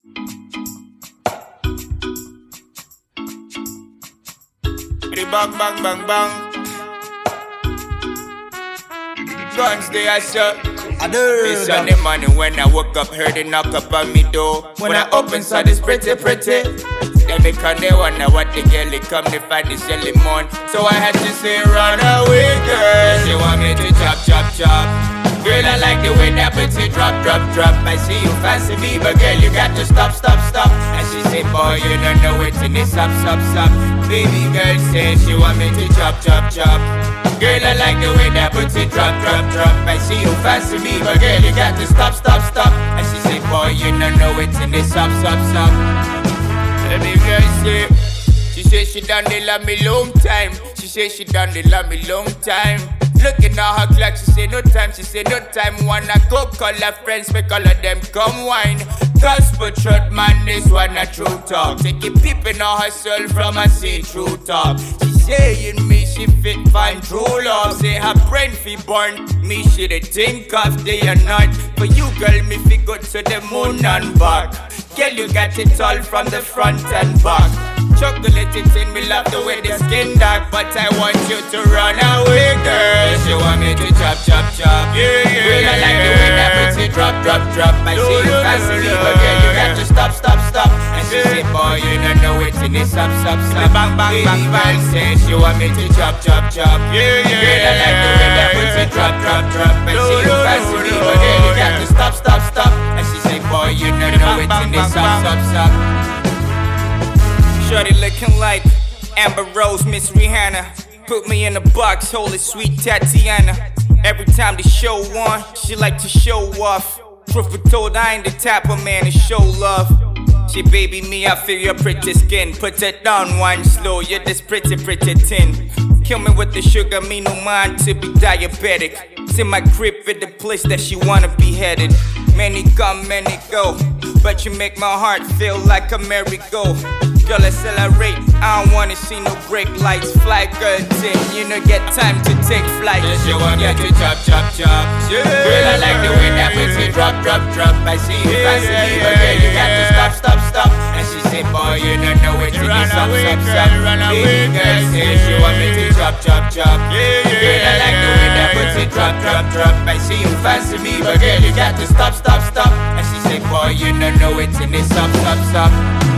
Bang, bang, bang, bang. Guns they are shut. This Sunday morning when I woke up, heard it knock up on me door. When I opened, saw this pretty. Then they come, they wonder what the girl they come, they find this jelly moon. So I had to say, run away, girl. She want me to chop. Girl, I like the way that pretty drop. I see you fancy me, but girl, you got to stop. And she say, boy, you don't know it in this stop. Baby girl say she want me to chop. Girl, I like the way that pretty drop. I see you fancy me, but girl, you got to stop. And she say, boy, you don't know it in this stop. Baby girl say, she say she done they love me long time. She say she done they love me long time. Looking at her clock, she say no time. She say no time. Wanna go call her friends, make all of them come wine. Gospel truth, man, this one a true talk. Take it peeping on herself from a see-through talk. She saying me, she fit find true love. Say her brain fi born, me she the think of day and night. For you girl, me fi go to the moon and back. Girl, you got it all from the front and back. Chocolate it in me, love the way the skin dark. But I want you to run away, girl. She want me to chop. Yeah. Girl, I like the way that pretty drop. I see you fancy me, but girl, you got to stop. And she say, boy, you don't know it in this stop. Baby girl say she want me to chop. Yeah. Girl, I like the way that pretty drop. I see you fancy me, but girl, you got to stop. And she say, boy, you don't know it in this stop. Shorty looking like Amber Rose, Miss Rihanna. Put me in a box, holy sweet Tatiana. Every time the show on, she like to show off. Truth be told, I ain't the type of man to show love. She baby me, I feel your pretty skin. Put it down one slow, you're this pretty thin. Kill me with the sugar, me no mind to be diabetic. It's in my crib with the place that she wanna be headed. Many come, many go, but you make my heart feel like a merry-go. Girl, accelerate, I don't wanna see no brake lights. Fly girl thing, you know get time to take flight. She want me to chop. Yeah. Girl, I like the way that pretty drop. I see you fancy me, but girl, you got to stop. And she say, boy, you don't know it to be stop. Baby girl say she want me to chop. Yeah. Girl, I like the way that pretty drop. I see you fancy me, but girl, you got to stop. And she say, boy, you don't know it to be stop.